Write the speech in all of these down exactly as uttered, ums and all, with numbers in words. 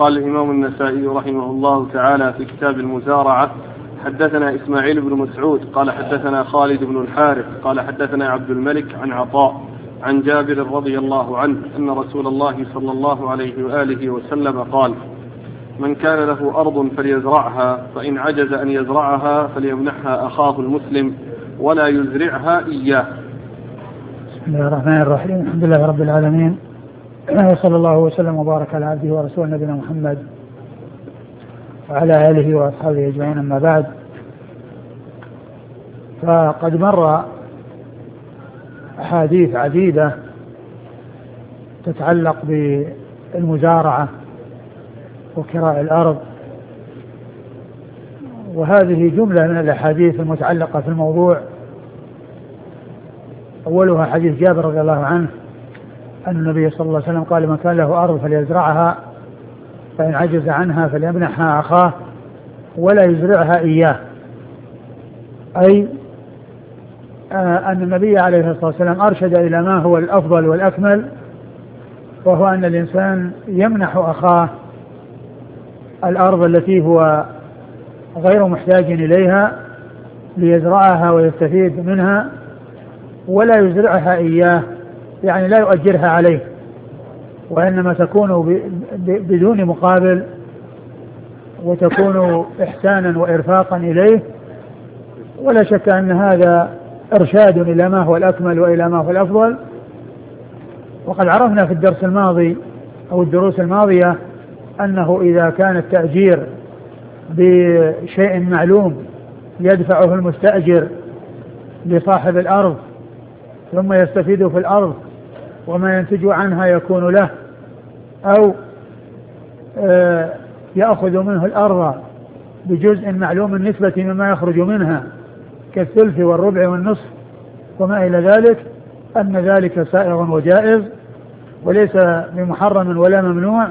قال الإمام النسائي رحمه الله تعالى في كتاب المزارعة: حدثنا إسماعيل بن مسعود قال حدثنا خالد بن الحارث قال حدثنا عبد الملك عن عطاء عن جابر رضي الله عنه أن رسول الله صلى الله عليه وآله وسلم قال: من كان له أرض فليزرعها، فإن عجز أن يزرعها فليمنحها أخاه المسلم ولا يزرعها إياه. بسم الله الرحمن الرحيم. الحمد لله رب العالمين، وصلى الله وسلم وبارك على عبده ورسوله نبينا محمد وعلى آله وأصحابه أجمعين، أما بعد. فقد مر أحاديث عديدة تتعلق بالمزارعة وكراء الأرض، وهذه جملة من الأحاديث المتعلقة في الموضوع. أولها حديث جابر رضي الله عنه أن النبي صلى الله عليه وسلم قال: من كان له أرض فليزرعها، فإن عجز عنها فليمنحها أخاه ولا يزرعها إياه. أي أن النبي عليه الصلاة والسلام أرشد إلى ما هو الأفضل والأكمل، وهو أن الإنسان يمنح أخاه الأرض التي هو غير محتاج إليها ليزرعها ويستفيد منها، ولا يزرعها إياه، يعني لا يؤجرها عليه، وإنما تكون بدون مقابل، وتكون إحسانا وإرفاقا إليه. ولا شك أن هذا إرشاد إلى ما هو الأكمل وإلى ما هو الأفضل. وقد عرفنا في الدرس الماضي أو الدروس الماضية أنه إذا كان التأجير بشيء معلوم يدفعه المستأجر لصاحب الأرض ثم يستفيد في الأرض وما ينتج عنها يكون له، أو يأخذ منه الأرض بجزء معلوم النسبة مما يخرج منها كالثلث والربع والنصف وما إلى ذلك، أن ذلك سائغ وجائز وليس بمحرم ولا ممنوع.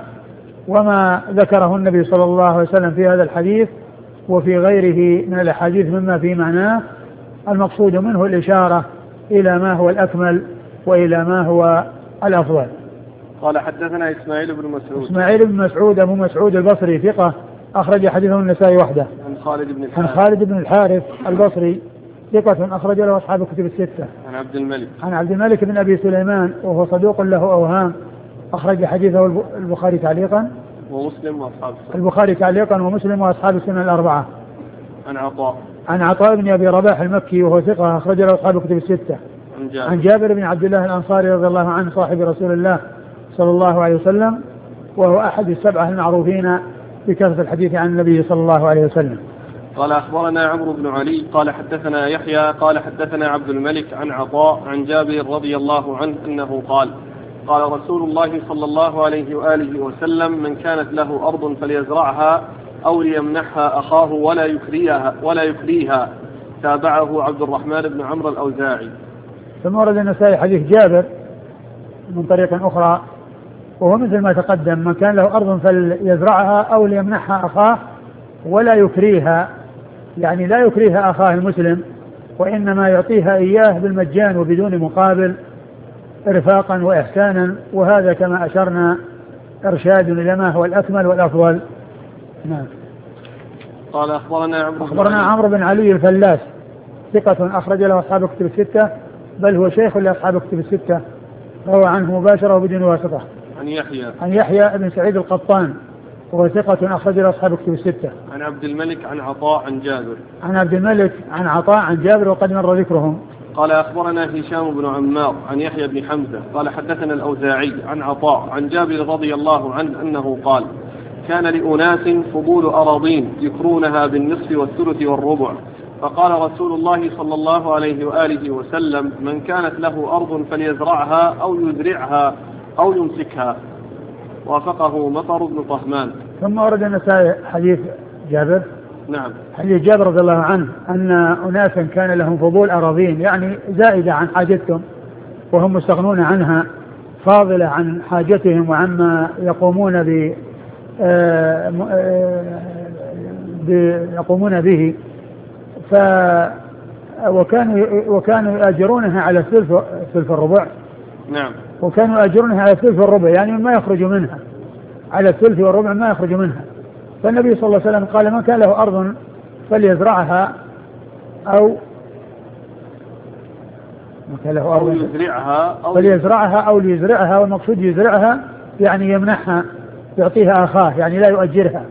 وما ذكره النبي صلى الله عليه وسلم في هذا الحديث وفي غيره من الأحاديث مما في معناه، المقصود منه الإشارة إلى ما هو الأكمل وإلى ما هو الأفضل. قال: حدثنا إسماعيل بن مسعود. إسماعيل بن مسعود أبو مسعود البصري ثقة، أخرج حديثه النسائي وحده. عن خالد بن الحارث. عن خالد بن الحارث البصري ثقة، أخرج له أصحاب الكتب الستة. عن عبد الملك. عن عبد الملك بن أبي سليمان وهو صدوق له أوهام، أخرج حديثه البخاري تعليقا ومسلم وأصحاب السنن. البخاري تعليقا ومسلم وأصحاب السنن الأربعة. عن عطاء. عن عطاء بن أبي رباح المكي وهو ثقة، أخرج له أصحاب الكتب الستة. عن جابر. عن جابر بن عبد الله الأنصاري رضي الله عنه صاحب رسول الله صلى الله عليه وسلم، وهو أحد السبعة المعروفين بكثرة الحديث عن النبي صلى الله عليه وسلم. قال: أخبرنا عمرو بن علي قال حدثنا يحيى قال حدثنا عبد الملك عن عطاء عن جابر رضي الله عنه أنه قال: قال رسول الله صلى الله عليه وآله وسلم: من كانت له أرض فليزرعها أو ليمنحها أخاه ولا يكريها ولا يكريها. تابعه عبد الرحمن بن عمرو الأوزاعي. ثم ورد النسائي حديث جابر من طريق أخرى وهو مثل ما تقدم: من كان له أرض فليزرعها أو ليمنحها أخاه ولا يكريها، يعني لا يكريها أخاه المسلم، وإنما يعطيها إياه بالمجان وبدون مقابل إرفاقا وإحسانا، وهذا كما أشرنا إرشاد إلى ما هو الأكمل والأفضل. نعم. قال: أخبرنا عمرو أخبرنا عمرو بن علي الفلاس ثقة، أخرج له أصحاب الكتب الستة، بل هو شيخ لأصحاب الكتب الستة، روى عنه مباشرة وبدون واسطة. عن يحيى. عن يحيى بن سعيد القطان وهو ثقة، أخرج له أصحاب الكتب الستة. عن عبد الملك عن عطاء عن جابر. عن عبد الملك عن عطاء عن جابر وقد مر ذكرهم. قال: أخبرنا هشام بن عمار عن يحيى بن حمزة قال حدثنا الأوزاعي عن عطاء عن جابر رضي الله عنه أنه قال: كان لأناس فضول أراضين يكرونها بالنصف والثلث والربع، فقال رسول الله صلى الله عليه وآله وسلم: من كانت له أرض فليزرعها أو يزرعها أو يمسكها. وافقه مطر بن طهمان. ثم ورد النسائي حديث جابر. نعم. حديث جابر رضي الله عنه أن أناسا كان لهم فضول أراضين، يعني زائدة عن حاجتهم وهم مستغنون عنها، فاضلة عن حاجتهم وعما يقومون ب يقومون به، ف وكانوا وكانوا يأجرونها على ثلث ثلث الربع. نعم. وكانوا يأجرونها على ثلث الربع، يعني ما يخرج منها، على الثلث والربع ما يخرج منها. فالنبي صلى الله عليه وسلم قال من كان له أرض فليزرعها أو من كان له أرض يزرعها أو فليزرعها أو ليزرعها، والمقصود يزرعها يعني يمنحها يعطيها أخاه، يعني لا يؤجرها.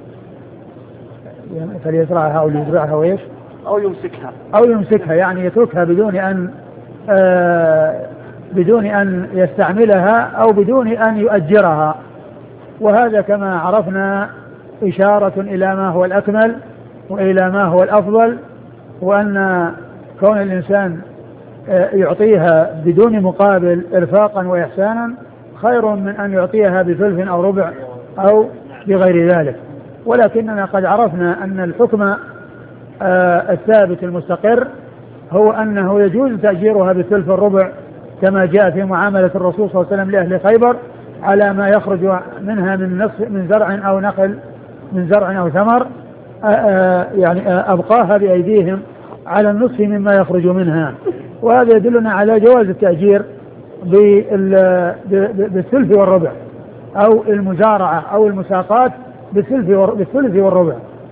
فليزرعها أو ليزرعها وإيش أو يمسكها أو يمسكها يعني يتركها بدون أن آه بدون أن يستعملها أو بدون أن يؤجرها. وهذا كما عرفنا إشارة إلى ما هو الأكمل وإلى ما هو الأفضل، وأن كون الإنسان يعطيها بدون مقابل إرفاقا وإحسانا خير من أن يعطيها بثلث أو ربع أو بغير ذلك. ولكننا قد عرفنا أن الحكم الثابت المستقر هو أنه يجوز تأجيرها بثلث الربع كما جاء في معاملة الرسول صلى الله عليه وسلم لأهل خيبر على ما يخرج منها من نصف من زرع أو نخل من زرع أو ثمر، يعني أبقاها بأيديهم على النصف مما يخرج منها. وهذا يدلنا على جواز التأجير بالثلث والربع أو المزارعة أو المساقات بالثلث والربع.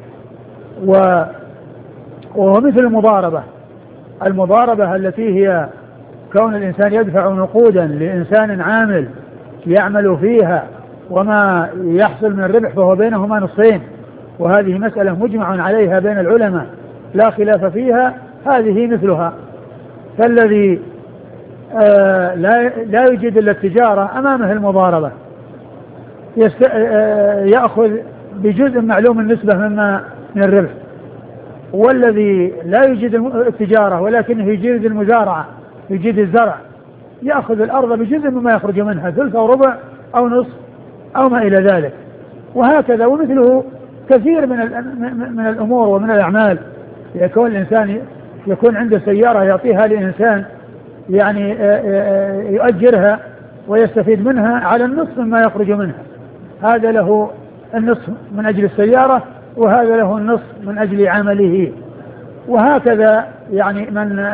وهو مثل المضاربة المضاربة التي هي كون الإنسان يدفع نقودا لإنسان عامل يعمل فيها وما يحصل من الربح فهو بينهما نصفين، وهذه مسألة مجمع عليها بين العلماء لا خلاف فيها، هذه مثلها. فالذي آه لا, لا يجد إلا التجارة أمامه المضاربة يست... آه يأخذ بجزء معلوم النسبة مما من الربح، والذي لا يجد التجارة ولكنه يجيد المزارعة يجيد الزرع يأخذ الأرض بجزء مما يخرج منها ثلث أو ربع أو نصف أو ما إلى ذلك. وهكذا ومثله كثير من من الأمور ومن الأعمال. يكون الإنسان يكون عنده سيارة يعطيها لإنسان يعني يؤجرها ويستفيد منها على النصف مما يخرج منها، هذا له النصف من أجل السيارة وهذا له النصف من أجل عمله. وهكذا يعني من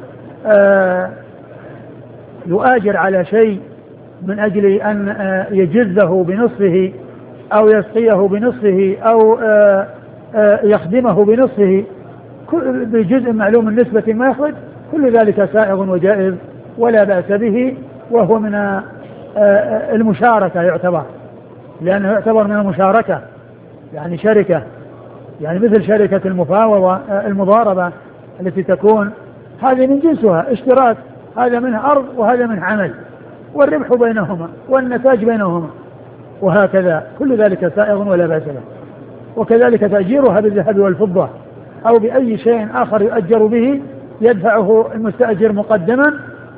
يؤاجر على شيء من أجل أن يجزه بنصفه أو يسقيه بنصفه أو يخدمه بنصفه بجزء معلوم النسبة ما يخرج، كل ذلك سائغ وجائز ولا بأس به، وهو من المشاركة يعتبر، لأنه يعتبر من المشاركة يعني شركة، يعني مثل شركة المفاوضة المضاربة التي تكون هذه من جنسها اشتراك، هذا منه أرض وهذا منه عمل والربح بينهما والنتاج بينهما، وهكذا كل ذلك سائغ ولا بأس به. وكذلك تأجيرها بالذهب والفضة أو بأي شيء آخر يؤجر به يدفعه المستأجر مقدما،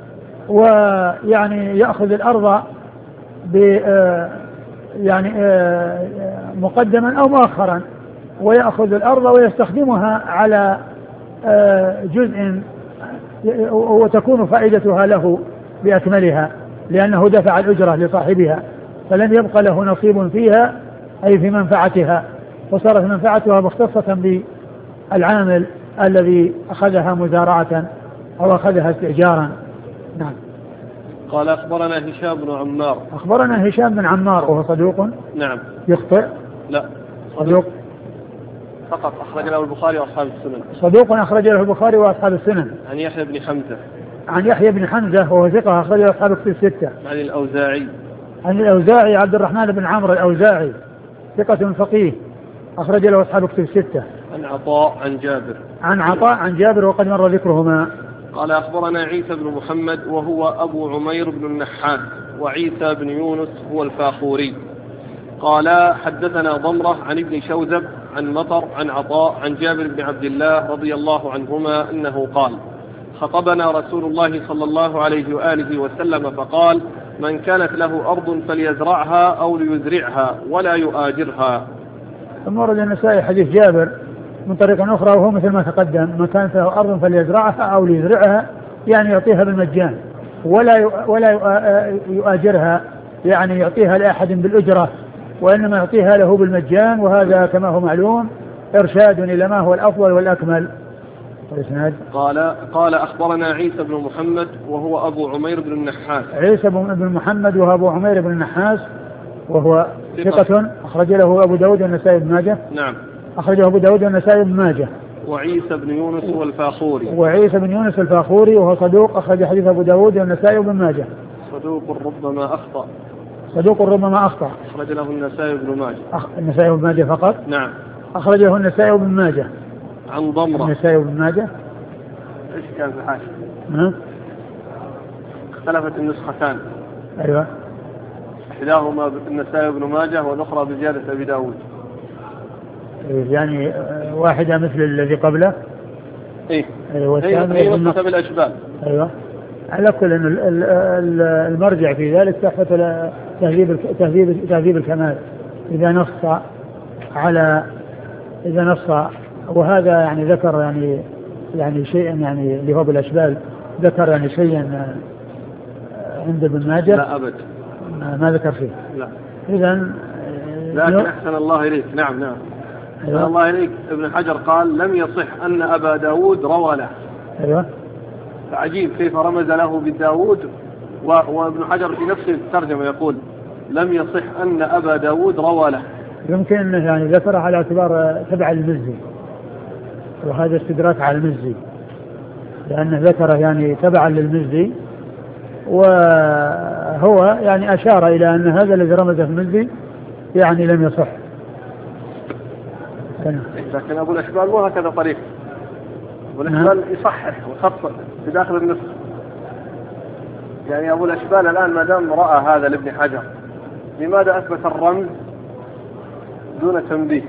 ويعني يأخذ الأرض ب يعني مقدما أو مؤخرا، ويأخذ الأرض ويستخدمها على جزء وتكون فائدتها له بأكملها، لأنه دفع الأجرة لصاحبها فلم يبق له نصيب فيها أي في منفعتها، وصارت منفعتها مختصة بالعامل الذي أخذها مزارعة أو أخذها استئجارا. نعم. قال أخبرنا هشام بن عمار. أخبرنا هشام بن عمار وهو صدوق. نعم. يخطئ. لا. صدوق فقط أخرج له البخاري وأصحاب السنن. صدوق أخرج له البخاري وأصحاب السنن. عن يحيى بن حمزة. عن يحيى بن حمزة وهو ثقة أخرج له أصحاب الكتب الستة. عن الأوزاعي. عن الأوزاعي عبد الرحمن بن عمرو الأوزاعي ثقة فقيه أخرج له أصحاب الكتب الستة. عن عطاء عن جابر. عن عطاء عن جابر وقد مر ذكرهما. قال أخبرنا عيسى بن محمد وهو أبو عمير بن النحاس، وعيسى بن يونس هو الفاخوري. قال حدثنا ضمرة عن ابن شوذب عن مطر عن عطاء عن جابر بن عبد الله رضي الله عنهما أنه قال خطبنا رسول الله صلى الله عليه وآله وسلم فقال من كانت له أرض فليزرعها أو ليزرعها ولا يؤاجرها. ثم ورد النسائي حديث جابر من طريق أخرى وهو مثل ما تقدم، من كانت له أرض فليزرعها أو ليزرعها يعني يعطيها بالمجان ولا ولا يؤاجرها يعني يعطيها لأحد بالأجرة، وإنما يعطيها له بالمجان، وهذا كما هو معلوم إرشاد إلى ما هو الأفضل والأكمل. قال قال أخبرنا عيسى بن محمد وهو أبو عمير بن النحاس. عيسى بن محمد وهو أبو عمير بن النحاس وهو ثقة أخرج له أبو داود والنسائي بن ماجه. نعم. أخرجه أبو داود والنسائي بن ماجه. وعيسى بن يونس والفاخوري. وعيسى بن يونس الفاخوري وهو صدوق أخرج حديث أبو داود والنسائي بن ماجه. صدوق ربما أخطأ. صدوق ربما أخطأ. أخرج له النسائي بن ماجه. أخ... النسائي بن ماجه فقط. نعم. أخرجه النسائي بن ماجه. عن ضمرة. النسائي بن ماجه. إيش كان في الحاشية؟ ها؟ اختلفت النسختان. أيوة. إحداهما النسائي بن ماجه والأخرى بزيادة أبي داود. يعني واحدة مثل الذي قبله. إيه. أيوة. هي نسخة بالأشبال. أيوة. على كل أن المرجع في ذلك تحت تهذيب تهذيب تهذيب الكمال إذا نص على إذا نص، وهذا يعني ذكر يعني يعني شيئا يعني اللي هو بالأشبال ذكر يعني شيئا عند ابن ماجه. لا أبد. ما ذكر فيه. لا. إذن لكن أحسن الله إليك. نعم نعم. أيوة. أحسن الله إليك. ابن حجر قال لم يصح أن أبا داود روى له. أيوة. عجيب كيف رمز له بالداود، وابن حجر في نفس الترجمة يقول لم يصح أن أبا داود روى له. يمكن أنه يعني ذكره على اعتبار تبع المزي، وهذا استدراك على المزي لأنه ذكره يعني تبعا للمزي، وهو يعني أشار إلى أن هذا الذي رمزه المزي يعني لم يصح. لكن أبو الأشبال مو هكذا طريق. أبو الأشبال يصحح ويخطئ في داخل النص. يعني أبو الأشبال الآن ما دام رأى هذا لابن حجر، لماذا أثبت الرمز دون تنبيه؟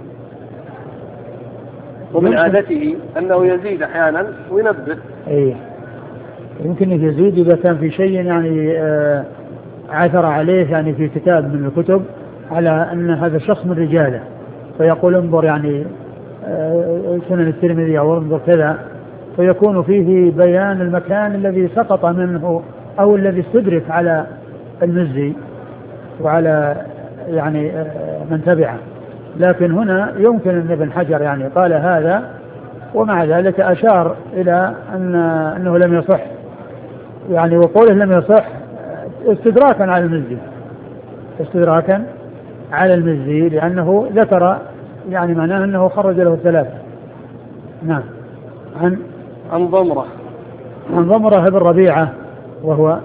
ومن عادته أنه يزيد أحيانا وينبه. أيه. يمكن يزيد إذا كان في شيء يعني آه عثر عليه يعني في كتاب من الكتب على أن هذا الشخص من رجاله، فيقول انظر يعني آه سنن الترمذي أو انظر كذا، فيكون فيه بيان المكان الذي سقط منه أو الذي استدرك على المزي وعلى يعني آه من تبعه. لكن هنا يمكن أن ابن حجر يعني قال هذا ومع ذلك أشار إلى أن أنه لم يصح، يعني وقوله لم يصح استدراكا على المزي استدراكا على المزي لأنه ذكر يعني معناه أنه خرج له الثلاثة. نعم. عن عن ضمرة عن ضمرة بن ربيعة وهو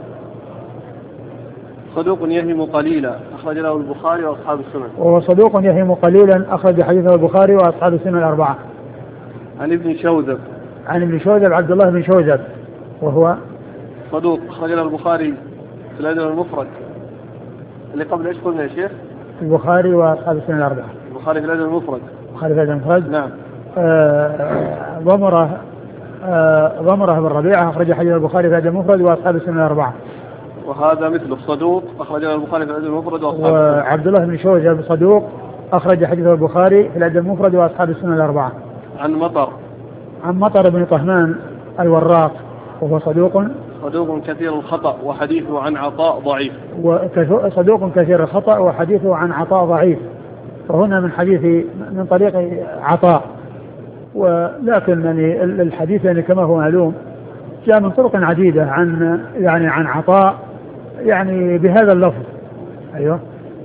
صدوق يهم قليلا أخرج له البخاري وأصحاب السنن. وهو صدوق يهم قليلا أخرج حديثه البخاري وأصحاب السنن الأربعة. عن ابن شوذب عن ابن شوذب عبد الله بن شوذب وهو صدوق أخرج له البخاري في الأدب المفرد. اللي قبل إيش قلنا يا شيخ؟ البخاري وأصحاب السنن الأربعة. البخاري في الأدب المفرد. البخاري في الأدب المفرد. نعم. آه ضمرة آه ضمرة بن ربيعة أخرج حديث البخاري في الأدب المفرد وأصحاب السنن الأربعة. وهذا مثل صدوق أخرج له البخاري في الأدب المفرد وأصحاب السنن. وعبد الله بن شوذب صدوق أخرج حديث البخاري في الأدب المفرد وأصحاب السنن الأربعة. عن مطر عن مطر بن طهمان الوراق وهو صدوق صدوق كثير الخطأ وحديثه عن عطاء ضعيف. وصدوق كثير الخطأ وحديثه عن عطاء ضعيف، وهنا من حديث من طريق عطاء، ولكن يعني الحديث يعني كما هو معلوم جاء من طرق عديدة عن يعني عن عطاء يعني بهذا اللفظ. أيوه.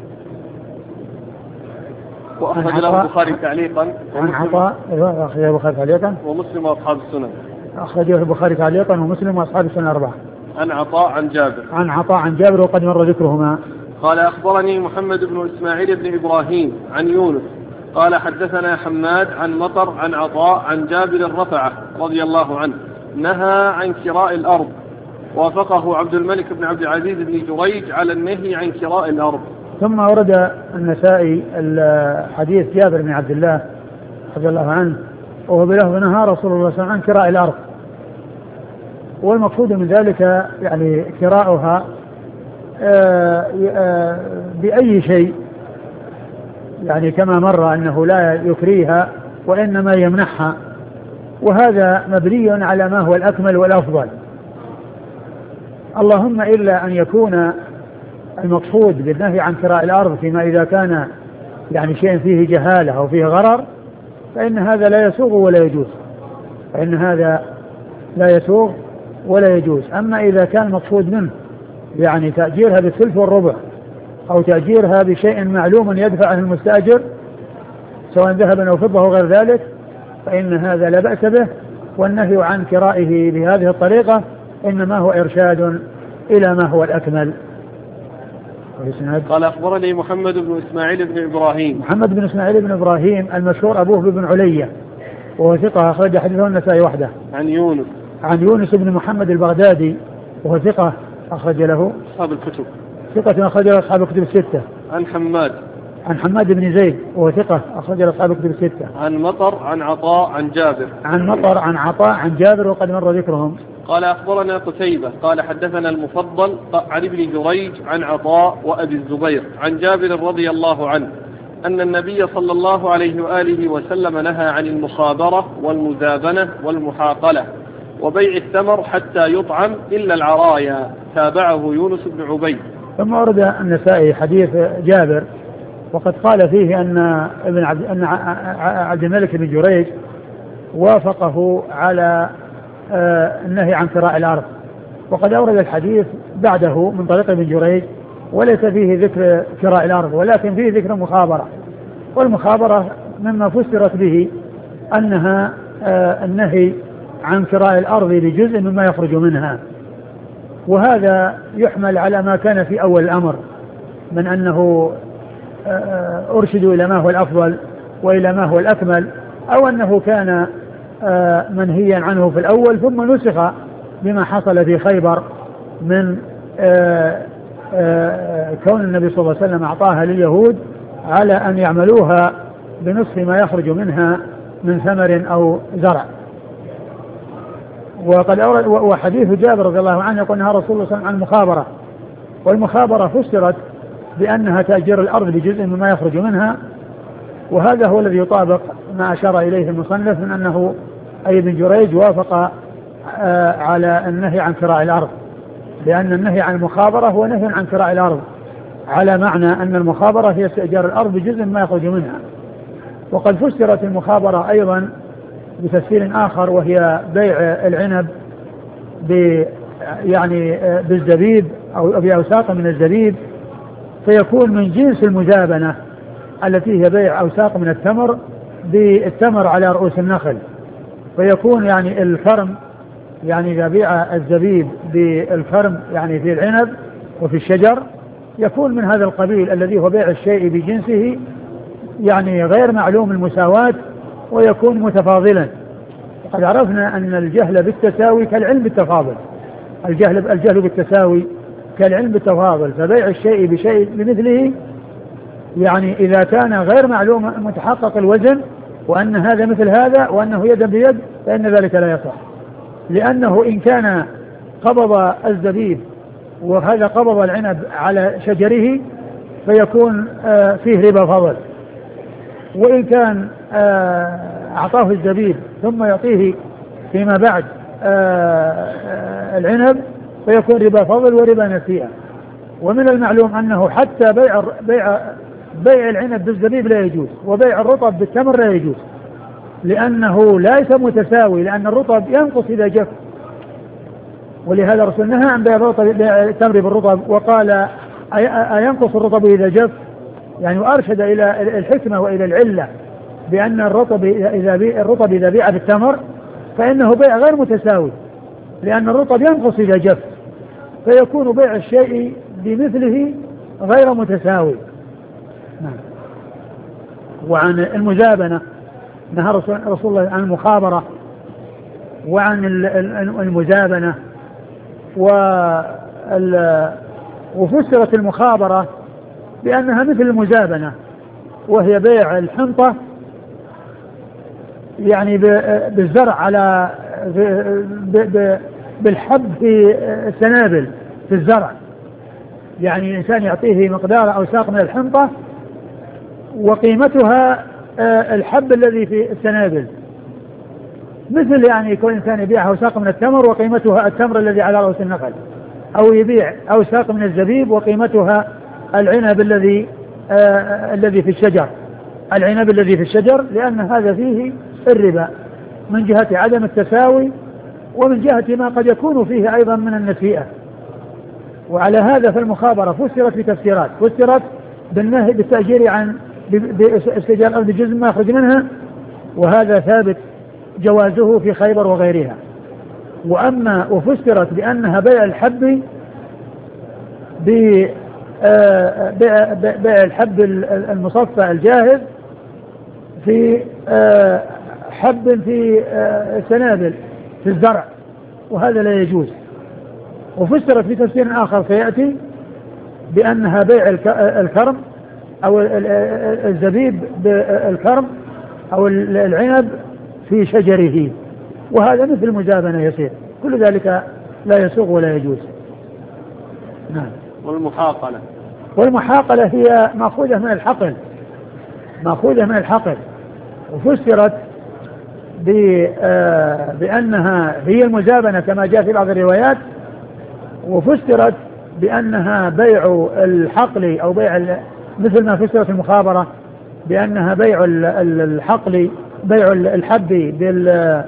وأخرج له البخاري تعليقا عن عطاء. أيوه أخرجه البخاري تعليقا ومسلم وأصحاب السنن. أخرجه البخاري تعليقا ومسلم وأصحاب السنن الأربعة. عن عطاء عن جابر. عن عطاء عن جابر وقد مر ذكرهما. قال أخبرني محمد بن إسماعيل بن إبراهيم عن يونس قال حدثنا حماد عن مطر عن عطاء عن جابر رفعه رضي الله عنه نهى عن كراء الأرض، وافقه عبد الملك بن عبد العزيز بن جريج على النهي عن كراء الأرض. ثم ورد النسائي الحديث جابر بن عبد الله رضي الله عنه وهو بلفظ نهى رسول الله صلى الله عليه وسلم عن كراء الأرض، والمقصود من ذلك يعني كراؤها بأي شيء، يعني كما مر أنه لا يكريها وإنما يمنحها، وهذا مبني على ما هو الأكمل والأفضل، اللهم إلا أن يكون المقصود بالنهي عن كراء الأرض فيما إذا كان يعني شيء فيه جهالة أو فيه غرر، فإن هذا لا يسوغ ولا يجوز فإن هذا لا يسوغ ولا يجوز. أما إذا كان المقصود منه يعني تأجيرها بالثلث والربع أو تأجيرها بشيء معلوم يدفعه المستأجر سواء ذهبا أو فضة أو غير ذلك فإن هذا لا بأس به. والنهي عن كرائه بهذه الطريقة إنما هو إرشاد إلى ما هو الأكمل. قال أخبرني محمد بن إسماعيل بن إبراهيم. محمد بن إسماعيل بن إبراهيم المشهور أبوه بن علية وهو ثقة أخرج حديثه النسائي وحده. عن يونس عن يونس بن محمد البغدادي وهو ثقة أخرج له أصحاب الكتب. ثقة أخرج له أصحاب الكتب الستة. عن حماد عن حماد بن زيد وهو ثقة أخرج له أصحاب الكتب الستة. عن مطر عن عطاء عن جابر. عن مطر عن عطاء عن جابر وقد مر ذكرهم. قال أخبرنا قتيبة قال حدثنا المفضل عن ابن جريج عن عطاء وأبي الزبير عن جابر رضي الله عنه أن النبي صلى الله عليه وآله وسلم نهى عن المخابرة والمزابنة والمحاقلة وبيع الثمر حتى يطعم إلا العرايا. تابعه يونس بن عبيد. ثم ورد النسائي حديث جابر وقد قال فيه أن ابن عبد, أن عبد الملك بن جريج وافقه على النهي عن كراء الأرض وقد أورد الحديث بعده من طريق ابن جريج وليس فيه ذكر كراء الأرض ولكن فيه ذكر مخابرة. والمخابرة مما فسرت به أنها النهي عن كراء الأرض لجزء مما يخرج منها وهذا يحمل على ما كان في أول الأمر من أنه أرشدوا إلى ما هو الأفضل وإلى ما هو الأكمل أو أنه كان منهيا عنه في الأول ثم نسخ بما حصل في خيبر من كون النبي صلى الله عليه وسلم أعطاها لليهود على أن يعملوها بنصف ما يخرج منها من ثمر أو زرع. وقد أورد وحديث جابر رضي الله عنه يقول نهى رسول الله صلى الله عليه وسلم عن المخابرة والمخابرة فسرت بأنها تأجير الأرض بجزء مما يخرج منها وهذا هو الذي يطابق ما أشار إليه المصنف من أنه أي ابن جريج وافق على النهي عن كراء الأرض لأن النهي عن المخابرة هو نهي عن كراء الأرض على معنى أن المخابرة هي استئجار الأرض بجزء ما يخرج منها. وقد فسرت المخابرة أيضا بتفسير آخر وهي بيع العنب ب يعني بالزبيب أو بأوساق من الزبيب فيكون من جنس المزابنة التي هي بيع أوساق من التمر بالتمر على رؤوس النخل فيكون يعني الكرم يعني إذا بيع الزبيب بالكرم يعني في العنب وفي الشجر يكون من هذا القبيل الذي هو بيع الشيء بجنسه يعني غير معلوم المساواة ويكون متفاضلا. وقد عرفنا أن الجهل بالتساوي كالعلم بالتفاضل الجهل, الجهل بالتساوي كالعلم بالتفاضل فبيع الشيء بشيء بمثله يعني إذا كان غير معلوم متحقق الوزن وأن هذا مثل هذا وأنه يدا بيد فإن ذلك لا يصح لأنه إن كان قبض الزبيب وهذا قبض العنب على شجره فيكون آه فيه ربا فضل وإن كان آه أعطاه الزبيب ثم يعطيه فيما بعد آه العنب فيكون ربا فضل وربا نسيئة. ومن المعلوم أنه حتى بيع بيع بيع العنب بالزبيب لا يجوز وبيع الرطب بالتمر لا يجوز لأنه ليس متساوي لأن الرطب ينقص إذا جف ولهذا رسول نهى عن بيع التمر بالرطب وقال أينقص الرطب إذا جف يعني وأرشد إلى الحكمة وإلى العلة بأن الرطب إذا بيع الرطب إذا بيع بالتمر فإنه بيع غير متساوي لأن الرطب ينقص إذا جف فيكون بيع الشيء بمثله غير متساوي. نعم. وعن المزابنة نهى رسول الله عن المخابرة وعن المزابنة وفسرت المخابرة بأنها مثل المزابنة وهي بيع الحنطة يعني بالزرع على بالحب في السنابل في الزرع يعني الإنسان يعطيه مقدار أوساق من الحنطة وقيمتها الحب الذي في السنابل مثل يعني يكون إنسان يبيع أوساق من التمر وقيمتها التمر الذي على رؤوس النخل أو يبيع أوساق من الزبيب وقيمتها العنب الذي آه الذي في الشجر العنب الذي في الشجر لأن هذا فيه الربا من جهة عدم التساوي ومن جهة ما قد يكون فيه أيضا من النسيئة وعلى هذا فالمخابرة فسرت بتفسيرات، فسرت بالنهي بالتأجير عن باستئجار الأرض جزء ما يخرج منها، وهذا ثابت جوازه في خيبر وغيرها. وأما وفسرت بأنها بيع الحب بيع الحب المصفى الجاهز في حب في سنابل في الزرع، وهذا لا يجوز. وفسرت في تفسير آخر سيأتي بأنها بيع الكرم أو الزبيب بالكرم أو العنب في شجره، وهذا مثل المزابنة يصير. كل ذلك لا يسوغ ولا يجوز. نعم. والمحاقلة والمحاقلة هي مأخوذة من الحقل، مأخوذة من الحقل، وفسرت بأنها هي المزابنة كما جاء في بعض الروايات، وفسرت بأنها بيع الحقل أو بيع مثل ما فسرت المخابرة بأنها بيع الحقل بيع الحب بال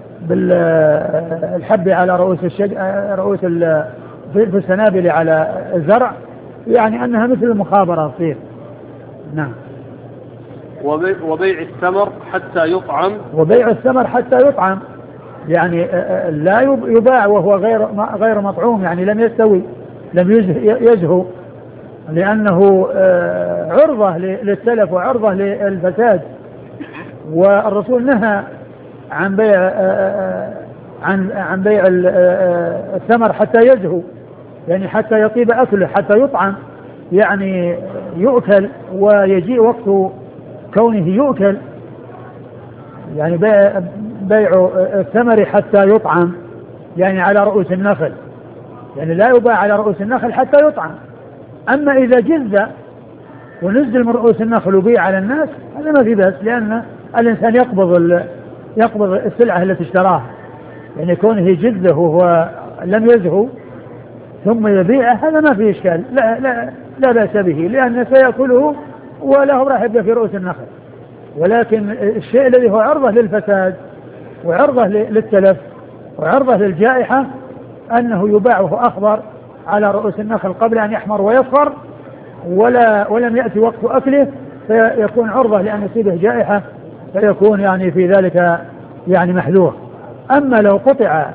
بالحب على رؤوس الشج... رؤوس ال... في السنابل على الزرع، يعني أنها مثل المخابرة تصير. نعم. وبيع, وبيع الثمر حتى يطعم وبيع الثمر حتى يطعم، يعني لا يباع وهو غير غير مطعوم، يعني لم يستوي لم يزهو، لأنه عرضة للتلف وعرضة للفساد. والرسول نهى عن بيع عن عن بيع الثمر حتى يزهو، يعني حتى يطيب أكله، حتى يطعم، يعني يؤكل ويجيء وقت كونه يؤكل، يعني بيع, بيع الثمر حتى يطعم يعني على رؤوس النخل، يعني لا يباع على رؤوس النخل حتى يطعم. أما إذا جز ونزل من رؤوس النخل وبيع على الناس هذا ما في بأس، لأن الإنسان يقبض يقبض السلعة التي اشتراها، يعني كونه يجزه وهو لم يزهو ثم يبيعه هذا ما فيه إشكال، لا, لا, لا بأس به، لأنه سيأكله وله راح يبقى في رؤوس النخل. ولكن الشيء الذي هو عرضة للفساد وعرضة للتلف وعرضة للجائحة أنه يباع وهو أخضر على رؤوس النخل قبل أن يحمر ويصفر ولا ولم يأتي وقت أكله، فيكون عرضة لأن يصيبه جائحة، فيكون يعني في ذلك يعني محذور. أما لو قطع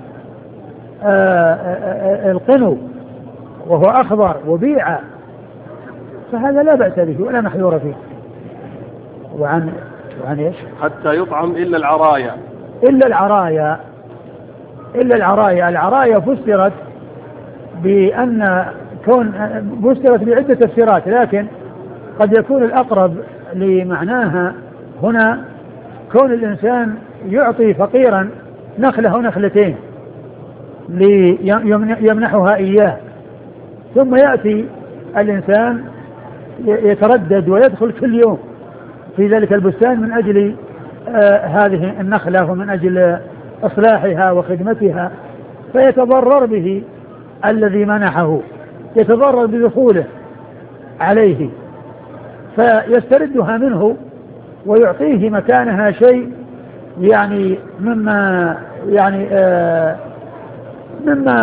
القنو وهو أخضر وبيع فهذا لا بأس به ولا محذور فيه. وعن وعن إيش؟ حتى يطعم إلا العرايا إلا العرايا إلا العرايا العرايا فسرت بأن كون فسرت بعدة تفسيرات، لكن قد يكون الأقرب لمعناها هنا كون الإنسان يعطي فقيرا نخلة ونخلتين ليمنحها إياه، ثم يأتي الإنسان يتردد ويدخل كل يوم في ذلك البستان من أجل آه هذه النخلة ومن أجل إصلاحها وخدمتها، فيتضرر به الذي منحه، يتضرر بدخوله عليه، فيستردها منه ويعطيه مكانها شيء يعني مما يعني آه مما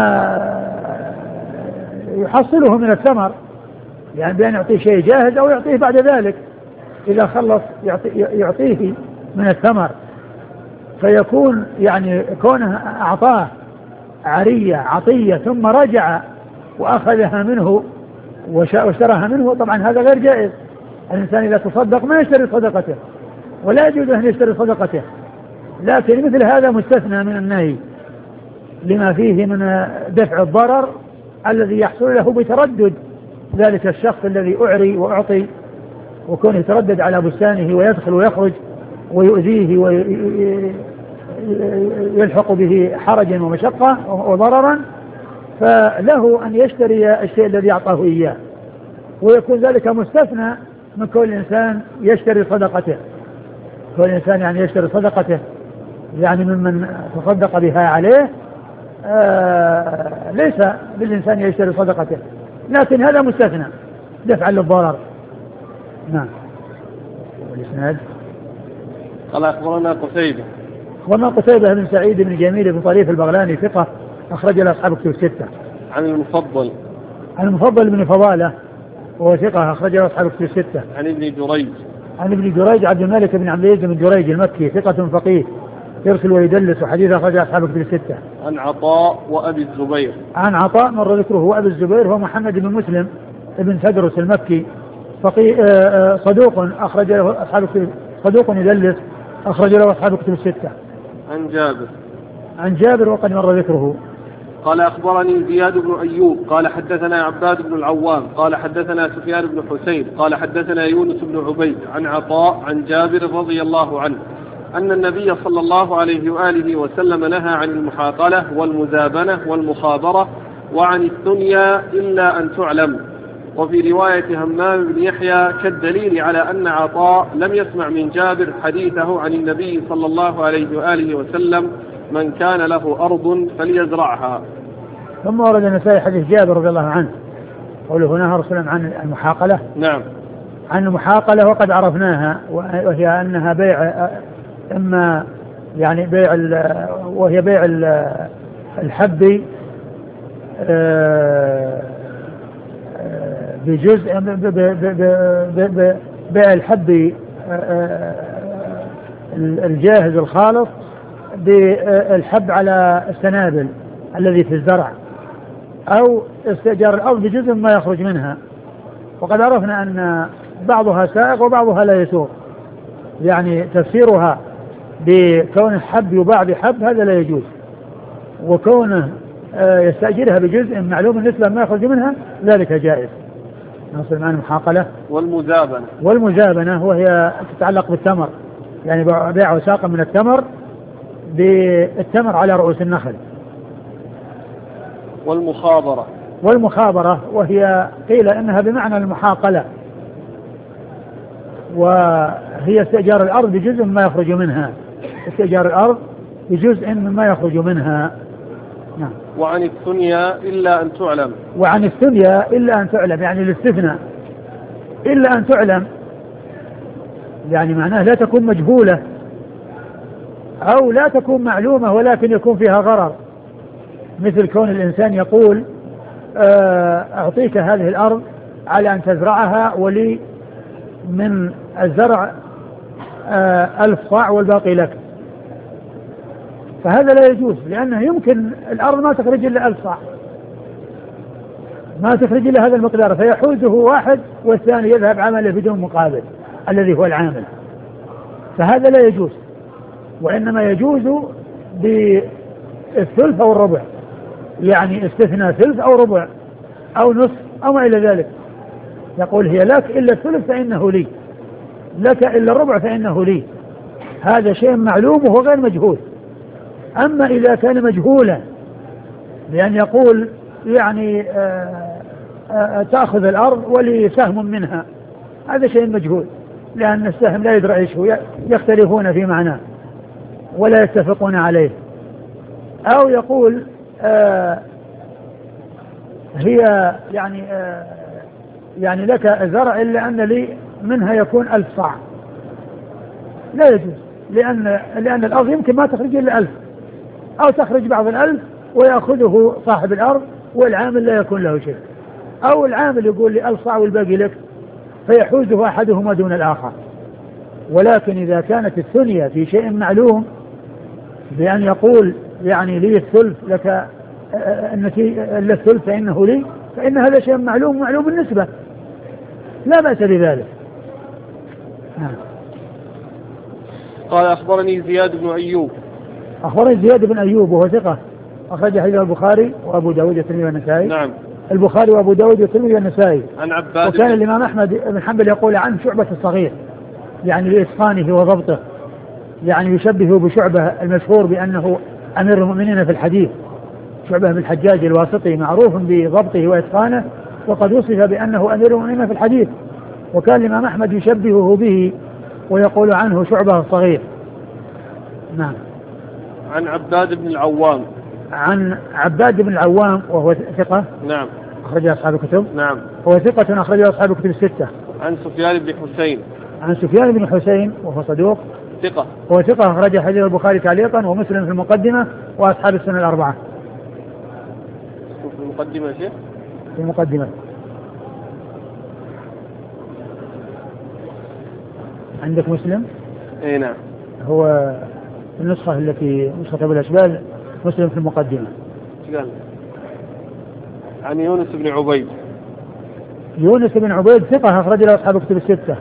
يحصله من الثمر، يعني بأن يعطيه شيء جاهز أو يعطيه بعد ذلك إذا خلص يعطيه من الثمر، فيكون يعني كونه أعطاه عرية عطية ثم رجع وأخذها منه واشتراها منه، طبعا هذا غير جائز. الإنسان إذا تصدق ما يشتري صدقته ولا يجوز أن يشتري صدقته، لكن مثل هذا مستثنى من النهي لما فيه من دفع الضرر الذي يحصل له بتردد ذلك الشخص الذي أعري وأعطي، وكونه يتردد على بستانه ويدخل ويخرج ويؤذيه ويلحق به حرجا ومشقة وضررا، فله أن يشتري الشيء الذي أعطاه إياه، ويكون ذلك مستثنى من كل إنسان يشتري صدقته. كل إنسان يعني يشتري صدقته يعني ممن تصدق بها عليه، آه ليس بالإنسان يشتري صدقته، لكن هذا مستثنى دفعا للضرر. نعم. والإسناد قال أخبرنا قتيبة أخبرنا قتيبة بن سعيد بن جميل بن طريف البغلاني ثقة أخرج له أصحاب كتب الستة. عن المفضل عن المفضل بن فضالة وهو ثقة أخرجه أصحاب الكتب الستة. عن ابن جريج عن ابن جريج عبد الملك بن عبد العزيز بن جريج المكي ثقة فقيه يرسل ويدلس وحديث أخرجه أصحاب الكتب الستة. عن عطاء وأبي الزبير. عن عطاء مر ذكره وأبي الزبير هو محمد بن مسلم ابن تدرس المكي فقيه صدوق أخرج له أصحاب الكتب صدوق يدلس أخرج له أصحاب الكتب الستة. عن جابر. عن جابر وقد مر ذكره. قال أخبرني زياد بن أيوب قال حدثنا عباد بن العوام قال حدثنا سفيان بن حسين قال حدثنا يونس بن عبيد عن عطاء عن جابر رضي الله عنه أن النبي صلى الله عليه وآله وسلم نهى عن المحاقلة والمزابنة والمخابرة وعن الثنيا إلا أن تعلم. وفي رواية همام بن يحيى كالدليل على أن عطاء لم يسمع من جابر حديثه عن النبي صلى الله عليه وآله وسلم من كان له أرض فليزرعها. ثم ورد النسائي حديث جابر رضي الله عنه قوله نهى رسول الله عن المحاقلة. نعم. عن المحاقلة وقد عرفناها وهي أنها بيع إما يعني بيع وهي بيع الحب بجزء بيع الحب الجاهز الخالص بالحب على السنابل الذي في الزرع أو استئجار الأرض بجزء ما يخرج منها. وقد عرفنا أن بعضها سائغ وبعضها لا يسوغ يعني تفسيرها بكون الحب يباع بحب هذا لا يجوز وكونه يستأجرها بجزء معلوم النسبة ما يخرج منها ذلك جائز. نصل معنا المحاقلة والمزابنة. والمزابنة وهي تتعلق بالتمر يعني بيع وساق من التمر بالتمر على رؤوس النخل. والمخابرة. والمخابرة وهي قيل إنها بمعنى المحاقلة وهي استئجار الأرض بجزء ما يخرج منها استئجار الأرض بجزء مما يخرج منها. نعم. وعن الثنيا إلا أن تعلم. وعن الثنيا إلا أن تعلم يعني الاستثناء إلا أن تعلم يعني معناه لا تكون مجهولة أو لا تكون معلومة ولكن يكون فيها غرر مثل كون الإنسان يقول أعطيك هذه الأرض على أن تزرعها ولي من الزرع ألف صاع والباقي لك فهذا لا يجوز لأنه يمكن الأرض ما تخرج إلا ألف صاع ما تخرج إلا هذا المقدار فيحوزه واحد والثاني يذهب عمله بدون مقابل الذي هو العامل فهذا لا يجوز وإنما يجوز بالثلث أو الربع يعني استثناء ثلث أو ربع أو نصف أو ما إلى ذلك يقول هي لك إلا الثلث فإنه لي لك إلا الربع فإنه لي هذا شيء معلوم وهو غير مجهول. أما إذا كان مجهولا لأن يقول يعني آآ آآ تأخذ الأرض ولي سهم منها هذا شيء مجهول لأن السهم لا يدرى إيش هو يختلفون في معناه ولا يتفقون عليه. أو يقول هي يعني يعني لك الزرع إلا أن لي منها يكون ألف صاع لا يجوز لأن لأن الأرض يمكن ما تخرج إلا ألف أو تخرج بعض الألف ويأخذه صاحب الأرض والعامل لا يكون له شيء أو العامل يقول لي ألف صاع والباقي لك فيحوزه أحدهما دون الآخر. ولكن إذا كانت الثنية في شيء معلوم بأن يقول يعني لي الثلث لك إلا الثلث فإنه لي فإن هذا شيء معلوم معلوم النسبة لا بأس بذلك. قال أخبرني زياد بن أيوب. أخبرني زياد بن أيوب وهو ثقة أخرج حديث البخاري وأبو داود والترمذي والنسائي. نعم. البخاري وأبو داود والترمذي والنسائي. عن عباد. وكان الإمام أحمد بن حنبل يقول عن شعبة الصغير يعني لإتقانه وضبطه يعني يشبه بشعبة المشهور بأنه أمير المؤمنين في الحديث شعبة بن الحجاج الواسطي معروف بضبطه وإتقانه وقد وصف بأنه أمير المؤمنين في الحديث وكان الإمام أحمد يشبهه به ويقول عنه شعبة الصغير. نعم. عن عباد بن العوام. عن عباد بن العوام وهو ثقة. نعم. أخرج أصحاب الكتب. نعم. هو ثقة أخرج أصحاب الكتب الستة. عن سفيان بن حسين. عن سفيان بن حسين وهو صدوق. ثقة. هو ثقة أخرج حديث البخاري تعليقا ومسلم في المقدمة وأصحاب السنة الأربعة. في المقدمة شيء؟ في المقدمة. عندك مسلم؟ اي نعم. هو النسخة التي نسخة أبو الأشبال مسلم في المقدمة. قال عن يونس بن عبيد. يونس بن عبيد ثقة أخرج له أصحاب كتب الستة.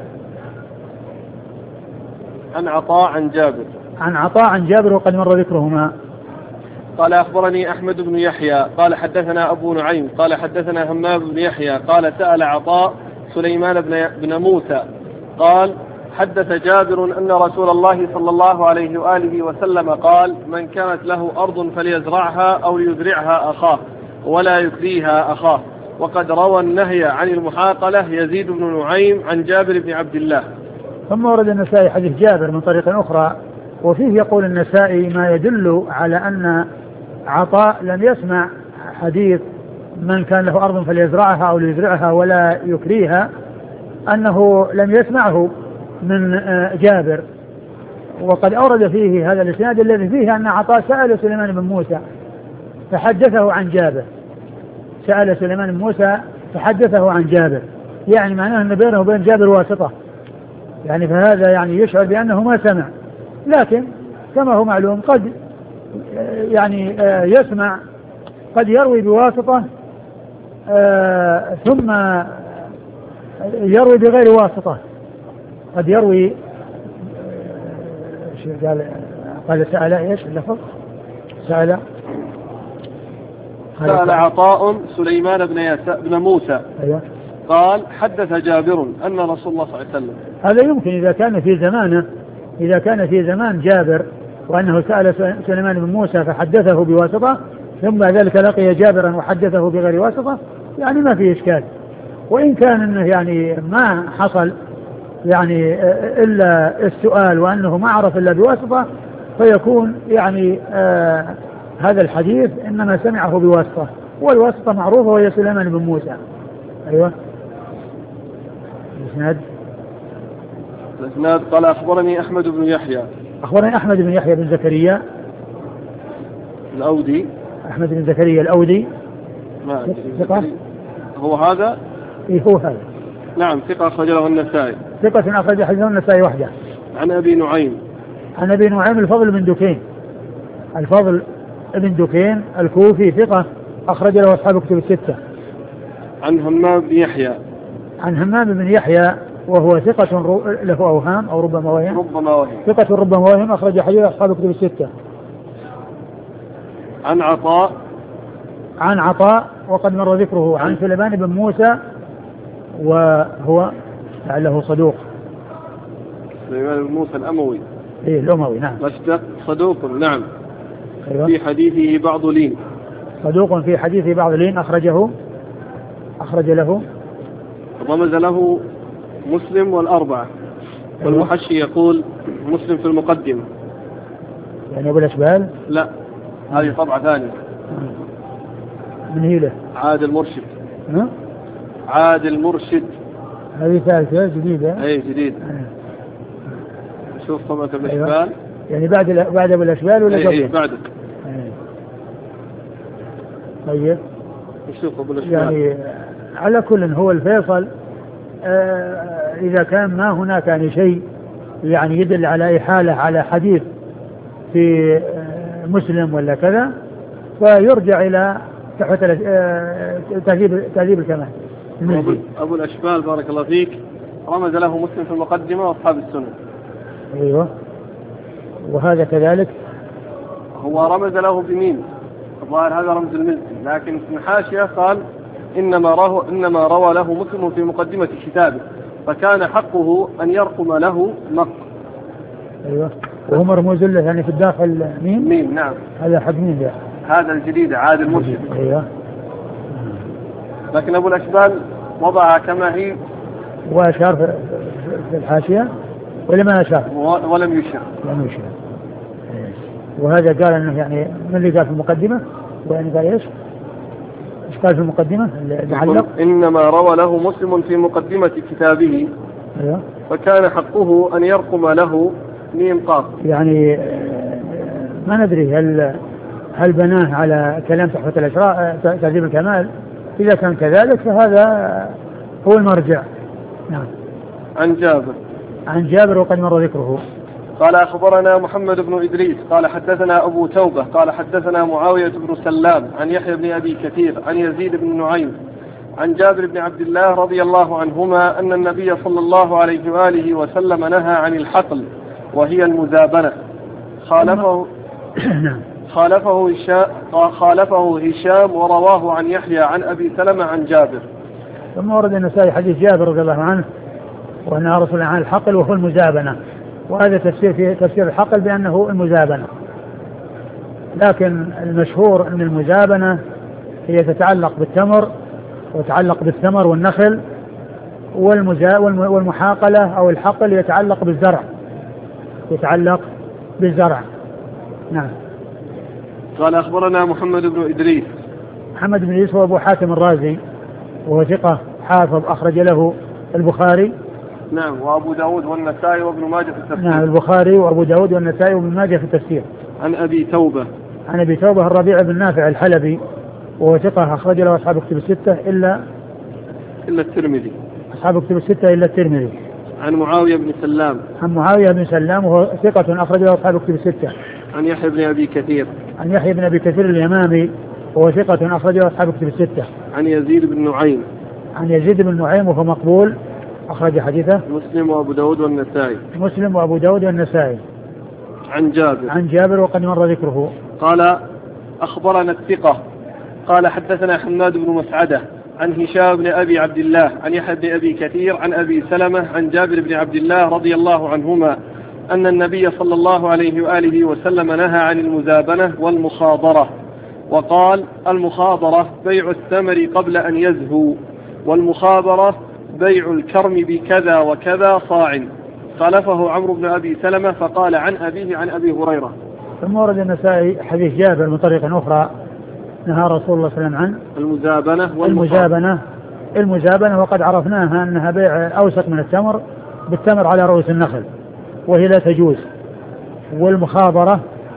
عن عطاء عن جابر. عن عطاء عن جابر وقد مر ذكرهما. قال أخبرني أحمد بن يحيى قال حدثنا أبو نعيم قال حدثنا همام بن يحيى قال سأل عطاء سليمان بن, بن موسى قال حدث جابر أن رسول الله صلى الله عليه وآله وسلم قال من كانت له أرض فليزرعها أو ليزرعها أخاه ولا يكريها أخاه. وقد روى النهي عن المحاقلة يزيد بن نعيم عن جابر بن عبد الله. ثم ورد النسائي حديث جابر من طريق أخرى وفيه يقول النسائي ما يدل على أن عطاء لم يسمع حديث من كان له أرض فليزرعها أو ليزرعها ولا يكريها أنه لم يسمعه من جابر. وقد أورد فيه هذا الإسناد الذي فيه أن عطاء سأل سليمان بن موسى فحدثه عن جابر. سأل سليمان بن موسى فحدثه عن جابر يعني معناه أن بينه وبين جابر واسطة يعني فهذا يعني يشعر بأنه ما سمع. لكن كما هو معلوم قد يعني يسمع قد يروي بواسطة ثم يروي بغير واسطة. قد يروي قال قال سأل ايش اللفظ؟ سأل سأل عطاء سليمان بن يسا بن موسى. أيوة. قال حدث جابر أن رسول الله صلى الله عليه وسلم. هذا يمكن إذا كان في زمانه إذا كان في زمان جابر وأنه سأل سليمان بن موسى فحدثه بواسطة ثم ذلك لقي جابرا وحدثه بغير واسطة يعني ما في إشكال. وإن كان إنه يعني ما حصل يعني إلا السؤال وأنه ما عرف إلا بواسطة فيكون يعني آه هذا الحديث إنما سمعه بواسطة والواسطة معروفة وهي سليمان بن موسى. أيوة. الإسناد الإسناد قال أخبرني أحمد بن يحيى. أخبرني أحمد بن يحيى بن زكريا الأودي. أحمد بن زكريا الأودي. ما ثقة. هو هذا؟ إيه هو هذا. نعم ثقة أخرج له النسائي. ثقة أخرج حديث النسائي وحده. عن أبي نعيم. عن أبي نعيم الفضل بن دكين. الفضل بن دكين الكوفي ثقة أخرج له أصحاب كتب الستة. عن همام بن يحيى. عن همام بن يحيى وهو ثقة له أوهام أو ربما وهم. ربما وهم. ثقة ربما وهم أخرج حديث أصحاب كتب الستة. عن عطاء. عن عطاء وقد مر ذكره. عن سليمان بن موسى وهو لعله صدوق. سليمان بن موسى الأموي. إيه الأموي نعم. صدوق نعم. أيوة. في حديثه بعض لين. صدوق في حديثه بعض لين أخرجه أخرج له رمز له مسلم والأربعة. أيوة. والمحشي يقول مسلم في المقدمة. يعني أبو الأشبال؟ لا هذه طبعة ثانية. من هي له؟ عاد المرشد. ها؟ عاد المرشد. هذه ثالثة جديدة. أي جديد. شوف طبعة أبو الأشبال. أيوة. يعني بعد بعد أبو الأشبال ولا قبله؟ أي بعدك. أي. طيب. شوف أبو الأشبال. يعني على كل هو الفيصل آه إذا كان ما هناك يعني شيء يعني يدل على أي حالة على حديث في آه مسلم ولا كذا فيرجع إلى تهذيب تهذيب الكمال. أبو, أبو الأشبال بارك الله فيك رمز له مسلم في المقدمة وأصحاب السنة. أيوة. وهذا كذلك هو رمز له بمين الظاهر هذا رمز المزي لكن في الحاشية قال إنما روى إنما روى له مسلم في مقدمة كتابه فكان حقه أن يرقم له نق. أيوة. وهو مرموز له يعني في الداخل مين؟ مين نعم. هذا حق مين ده؟ هذا الجديد عاد المرشد. أيوة. لكن أبو الأشبال وضعها كما هي وأشار في الحاشية ولا ما أشار؟ ولم يشر. لم يشر. وهذا قال أنه يعني من اللي قال في المقدمة ويعني قال إيش؟ إيش قال في المقدمة المعلق؟ إنما روى له مسلم في مقدمة كتابه. أيوة. فكان حقه أن يرقم له ميم قاف. يعني ما ندري هل هل بناه على كلام تحفة الأشراف تهذيب الكمال إذا كان كذلك فهذا هو المرجع. نعم. عن جابر عن جابر وقد مر ذكره. قال أخبرنا محمد بن إدريس قال حدثنا أبو توبة قال حدثنا معاوية بن سلام عن يحيى بن أبي كثير عن يزيد بن نعيم عن جابر بن عبد الله رضي الله عنهما أن النبي صلى الله عليه وآله وسلم نهى عن الحقل وهي المزابنة. خالفه خالفه هشام خالفه هشام ورواه عن يحيى عن أبي سلمة عن جابر. ثم ورد النسائي حديث جابر رضي الله عنه وأن رسول عن الحقل وهو المزابنة، وهذا تفسير في تفسير الحقل بأنه المزابنة، لكن المشهور أن المزابنة هي تتعلق بالتمر وتتعلق بالثمر والنخل، والمحاقلة أو الحقل يتعلق بالزرع يتعلق بالزرع. نعم. قال أخبرنا محمد بن إدريس. محمد بن إدريس هو أبو حاتم الرازي وهو ثقة حافظ أخرج له البخاري. نعم. وأبو داود والنسائي وابن ماجه في التفسير. نعم. البخاري وأبو داود والنسائي وابن ماجه في التفسير. عن أبي توبة. عن أبي توبة الربيع بن نافع الحلبي وهو ثقة أخرج له أصحاب كتب الستة إلا إلا الترمذي. أصحاب كتب الستة إلا الترمذي. عن معاوية بن سلام. عن معاوية بن سلام وهو ثقة أخرج له أصحاب كتب الستة. عن يحيى بن أبي كثير. عن يحيى بن أبي كثير اليمامي وهو ثقة أخرج له أصحاب كتب الستة. عن يزيد بن نعيم. عن يزيد بن نعيم وهو مقبول أخرج حديثه مسلم وأبو داود والنسائي. مسلم وأبو داود والنسائي. عن جابر. عن جابر وقد مر ذكره. قال أخبرنا الثقة قال حدثنا حماد بن مسعدة عن هشام بن أبي عبد الله عن يحيى بن أبي كثير عن أبي سلمة عن جابر بن عبد الله رضي الله عنهما أن النبي صلى الله عليه وآله وسلم نهى عن المزابنة والمخاضرة، وقال المخاضرة بيع الثمر قبل أن يزهو، والمخاضرة بيع الكرم بكذا وكذا صاع. خالفه عمرو بن أبي سلمة فقال عن أبيه عن أبي هريرة. ثم ورد النسائي حديث جابر من طريق أخرى نهى رسول الله صلى الله عليه وسلم عن المزابنة المزابنة المزابنة وقد عرفناها أنها بيع أوسط من التمر بالتمر على رؤوس النخل وهي لا تجوز. والمخاضرة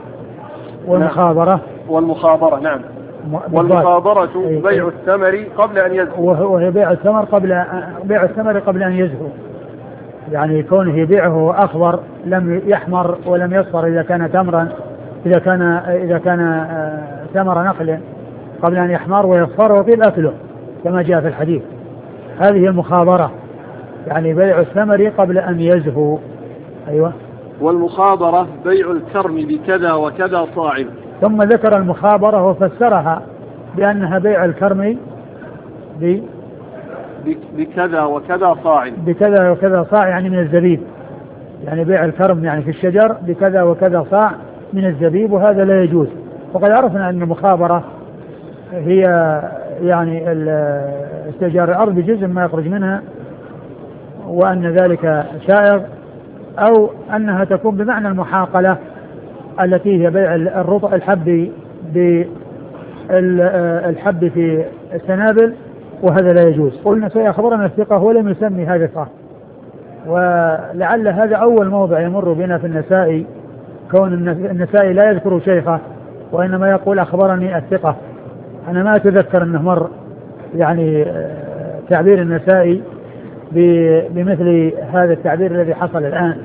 والمخاضرة والمخاضرة نعم والمخاضرة بيع الثمر قبل أن يزهو، وهي بيع الثمر قبل بيع الثمر قبل أن يزهو، يعني كونه يبيعه أخضر لم يحمر ولم يصفر إذا كان تمرا إذا كان إذا كان ثمر نخل قبل أن يحمر ويصفر ويطيب أكله كما جاء في الحديث. هذه المخاضرة، يعني بيع الثمر قبل أن يزهو. أيوة. والمخاضرة بيع الكرم بكذا وكذا صاع. ثم ذكر المخابرة وفسرها بأنها بيع الكرم ب بكذا وكذا صاع بكذا وكذا صاع يعني من الزبيب، يعني بيع الكرم يعني في الشجر بكذا وكذا صاع من الزبيب، وهذا لا يجوز. وقد عرفنا أن المخابرة هي يعني استئجار الأرض بجزء ما يخرج منها، وأن ذلك شائع، أو أنها تكون بمعنى المحاقلة التي هي بيع الرطب الحب بالحب في السنابل، وهذا لا يجوز. قلنا سيخبرنا الثقة ولم يسمي هذا صح، ولعل هذا أول موضع يمر بنا في النسائي، كون النسائي لا يذكر شيخه وإنما يقول أخبرني الثقة. أنا ما أتذكر أنه مر يعني تعبير النسائي بمثل هذا التعبير الذي حصل الآن.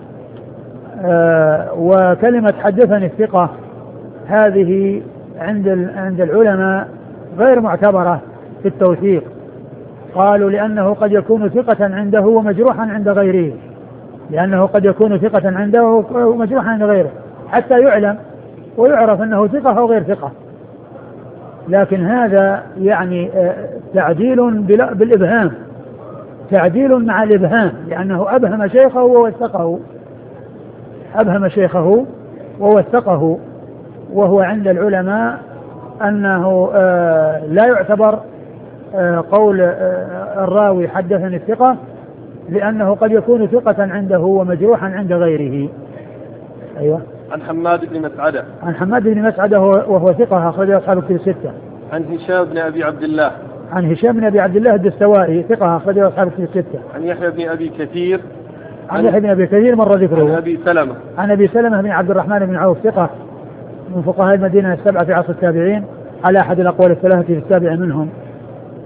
وكلمة حدثني الثقة هذه عند عند العلماء غير معتبرة في التوثيق، قالوا لأنه قد يكون ثقة عنده ومجروحا عند غيره، لأنه قد يكون ثقة عنده ومجروحا عند غيره حتى يعلم ويعرف أنه ثقة أو غير ثقة. لكن هذا يعني تعديل بالإبهام، تعديل مع الإبهام، لأنه أبهم شيخه ووثقه أبهم شيخه ووثقه وهو عند العلماء أنه لا يعتبر قول الراوي حدثني الثقة، لأنه قد يكون ثقة عنده ومجروحا عند غيره. أيوة. عن حماد بن مسعدة. عن حماد بن مسعدة وهو ثقة أخرجه أصحاب الكتب الستة. عن هشام بن أبي عبد الله. عن هشام بن أبي عبد الله الدستوائي ثقة أخرجه أصحاب الكتب الستة. عن يحيى بن أبي كثير. عن يحيى بن أبي كثير مر ذكره. عن أبي سلمة. عن أبي سلمة بن عبد الرحمن بن عوف ثقة من فقهاء المدينة السبعة في عصر التابعين على أحد الأقوال الثلاثة في السابع منهم.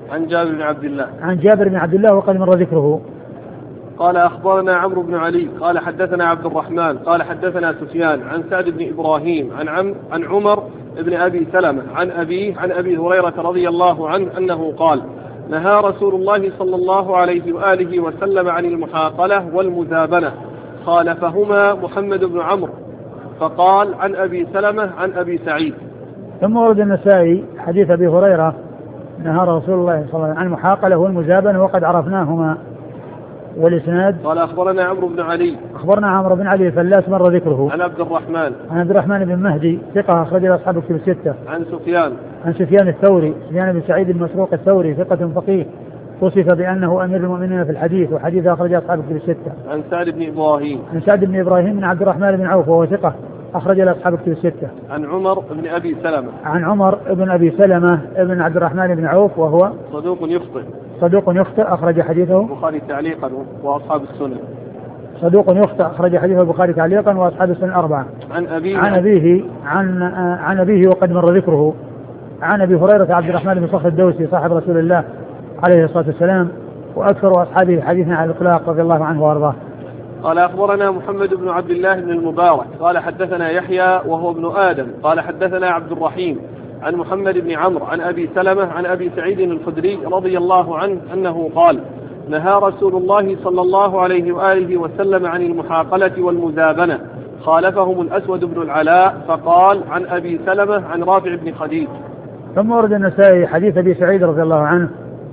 عن جابر بن عبد الله عن جابر بن عبد الله وقد مر ذكره. قال أخبرنا عمرو بن علي قال حدثنا عبد الرحمن قال حدثنا سفيان عن سعد بن إبراهيم عن عم عن عمر بن أبي سلمة عن أبيه عن أبي هريرة رضي الله عنه أنه قال نهى رسول الله صلى الله عليه وآله وسلم عن المحاقلة والمزابنة خالفهما محمد بن عمرو فقال عن أبي سلمة عن أبي سعيد. ثم ورد النسائي حديث أبي هريرة نهى رسول الله صلى الله عليه وسلم عن المحاقلة والمزابنة وقد عرفناهما. والإسناد قال أخبرنا عمرو بن علي أخبرنا عمرو بن علي الفلاس مر ذكره. عن عبد الرحمن عن عبد الرحمن بن مهدي ثقة أخرج له أصحاب الكتب الستة. عن سفيان عن سفيان الثوري سفيان بن سعيد المسروق الثوري ثقة فقيه وصف بأنه أمير المؤمنين في الحديث وحديث أخرج أصحاب الكتب الستة. عن سعد بن إبراهيم عن سعد بن إبراهيم بن عبد الرحمن بن عوف وهو ثقة أخرج له أصحاب الكتب الستة. عن عمر بن أبي سلمة عن عمر بن أبي سلمة بن عبد الرحمن بن عوف وهو صدوق يخطئ صدوق يخطئ أخرج حديثه البخاري تعليقا وأصحاب السنن. صدوق يخطئ أخرج حديثه البخاري تعليقا وأصحاب السنن الأربعة. عن أبيه عن أبيه عن عن أبيه وقد مر ذكره عن أبي هريرة عبد الرحمن بن صخر الدوسي صاحب رسول الله عليه الصلاة والسلام وأكثر أصحابه حديثا على الإطلاق رضي الله عنه وأرضاه. قال أخبرنا محمد بن عبد الله بن المبارك قال حدثنا يحيى وهو ابن آدم قال حدثنا عبد الرحيم عن محمد بن عمرو عن أبي سلمة عن أبي سعيد الخدري رضي الله عنه أنه قال نهى رسول الله صلى الله عليه وآله وسلم عن المحاقلة والمزابنة خالفهم الأسود بن العلاء فقال عن أبي سلمة عن رافع بن خديج. ثم ورد النسائي حديث أبي سعيد رضي الله عنه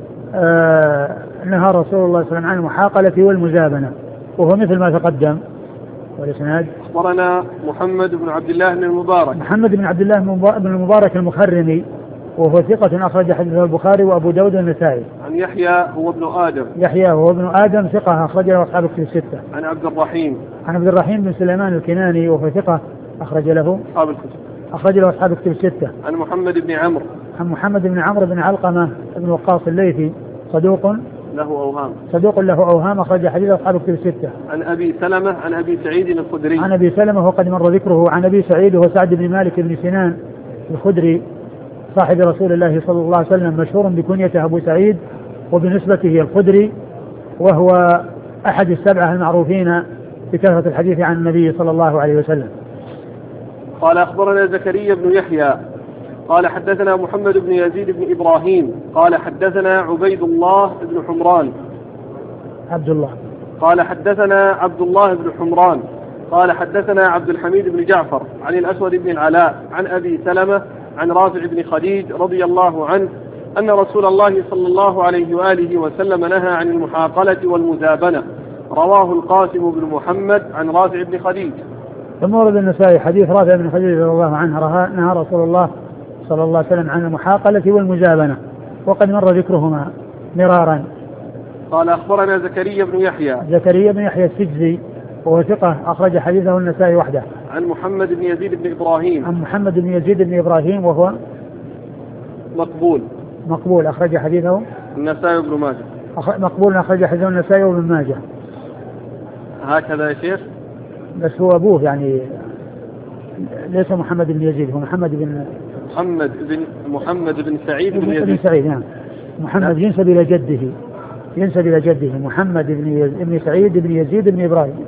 آه نهى رسول الله صلى الله عليه وسلم عن المحاقلة والمزابنة وهو مثل ما تقدم. والإسناد أخبرنا محمد بن عبد الله بن المبارك محمد بن عبد الله بن المبارك المخرمي وهو ثقة أخرج حديثه البخاري وأبو داود والنسائي. عن يحيى هو ابن آدم يحيى هو ابن آدم ثقة أخرج له أصحاب الكتب الستة. عن عبد الرحيم عن عبد الرحيم بن سليمان الكناني وهو ثقة أخرج له أصحاب الكتب أخرج له أصحاب الكتب الستة. عن محمد بن عمرو عن محمد بن عمرو بن علقمة بن وقاص الليثي صدوق له أوهام صدوق له أوهام أخرج حديث أصحاب الكتب الستة. عن أبي سلمة عن أبي سعيد الخدري عن أبي سلمة وقد مر ذكره. عن أبي سعيد وهو سعد بن مالك بن سنان الخدري صاحب رسول الله صلى الله عليه وسلم مشهور بكنيته أبو سعيد وبنسبته الخدري وهو أحد السبعة المعروفين بكثرة الحديث عن النبي صلى الله عليه وسلم. قال أخبرنا زكريا بن يحيى قال حدثنا محمد بن يزيد بن إبراهيم قال حدثنا عبيد الله بن حمران عبد الله قال حدثنا عبد الله بن حمران قال حدثنا عبد الحميد بن جعفر عن الأسود بن العلاء عن أبي سلمة عن رافع بن خديج رضي الله عنه أن رسول الله صلى الله عليه وآله وسلم نهى عن المحاقلة والمزابنة رواه القاسم بن محمد عن رافع بن خديج. ثم ورد النسائي حديث رافع بن خديج رضي الله عنه نهى رسول الله صلى الله عليه وسلم عن المحاقلة والمزابنة وقد مر ذكرهما مرارا. قال أخبرنا زكريا بن يحيى زكريا بن يحيى السجزي وهو ثقة أخرج حديثه النسائي وحده. عن محمد بن يزيد بن إبراهيم عن محمد بن يزيد بن إبراهيم وهو مقبول مقبول أخرج حديثه النسائي وابن ماجه أخ... مقبول أخرج حديثه النسائي وابن ماجه. هكذا يا شيخ بس هو أبوه يعني ليس محمد بن يزيد هو محمد بن محمد بن محمد بن سعيد بن يزيد بن سعيد نعم. محمد ينسب إلى جده ينسب إلى جده محمد بن يز... بن سعيد بن يزيد بن إبراهيم.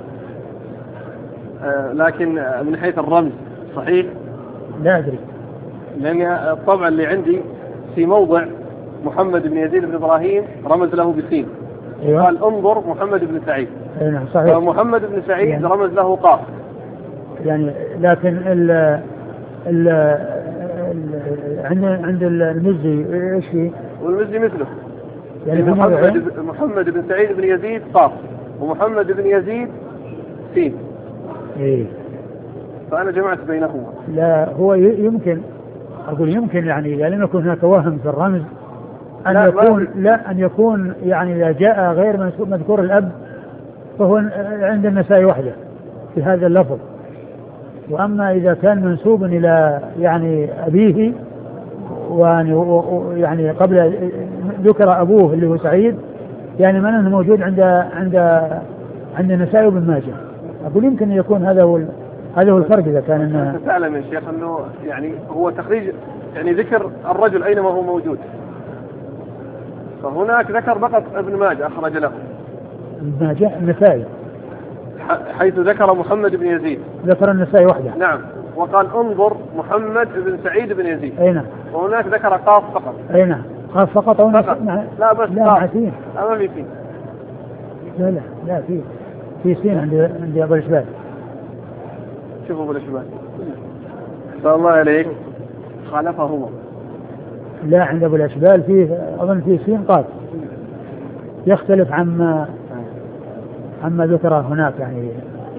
آه لكن من حيث الرمز صحيح لا أدري لأن الطبع اللي عندي في موضع محمد بن يزيد بن إبراهيم رمز له بسين. أيوة. قال انظر محمد بن سعيد. أي نعم صحيح. محمد بن سعيد يعني رمز له قاف يعني لكن ال ال عند عند المزي ايش فيه؟ والمزي مثله يعني في محمد, محمد بن سعيد بن يزيد قاف ومحمد بن يزيد سين. ايه فأنا جمعت بينهما. لا هو يمكن أقول يمكن يعني لم يكن هناك وهم في الرمز أن لا يكون لا أن يكون يعني إذا جاء غير مذكور الأب فهو عند النسائي وحده في هذا اللفظ. وأما إذا كان منسوب إلى يعني أبيه ويعني قبل ذكر أبوه اللي هو سعيد يعني من أنه موجود عند عند عند النسائي وابن ماجه. أقول يمكن يكون هذا هو هذا هو الفرق إذا كان إنه أنت تعلم يا شيخ أنه يعني هو تخريج يعني ذكر الرجل أينما هو موجود فهناك ذكر فقط ابن ماجه أخرج له. ابن ماجه النسائي حيث ذكر محمد بن يزيد. ذكر النسائي وحده. نعم. وقال انظر محمد بن سعيد بن يزيد. أي نعم. وهناك ذكر قاف فقط. أي نعم. قاف فقط أو فقط. مع... لا بس لا قاف. مع سين. لا ما في سين. لا لا لا في في سين عند عند أبو الأشبال. شوفوا أبو الأشبال. صلى الله عليك. خالفه هو. لا عند أبو الأشبال فيه أظن فيه سين قاف. يختلف عما عما ذكر هناك يعني.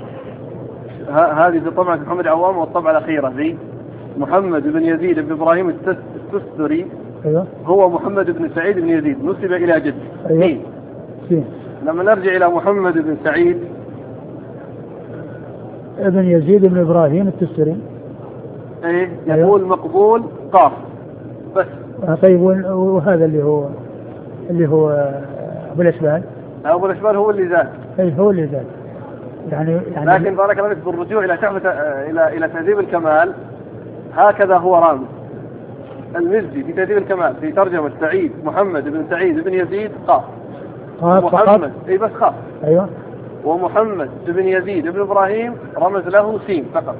هذه طبعا محمد عوام والطبعة الأخيرة ذي محمد بن يزيد بن إبراهيم التستري. أيوة. هو محمد بن سعيد بن يزيد نسب إلى جد. أيوة. سين. لما نرجع إلى محمد بن سعيد ابن يزيد بن إبراهيم التستري. ايه يقول أيوة. مقبول قاف بس. طيب وهذا اللي هو اللي هو أبو الأشبال. أبو الأشبال هو اللي زاد. أي هو اللي زاد. يعني يعني لكن بارك الله فيك بالرجوع إلى تحفة إلى إلى تهذيب الكمال هكذا هو رامز المزي في تهذيب الكمال في ترجمة سعيد محمد بن سعيد بن يزيد قاف. قاف محمد اي بس قاف. أيوة. ومحمد بن يزيد بن إبراهيم رمز له سين فقط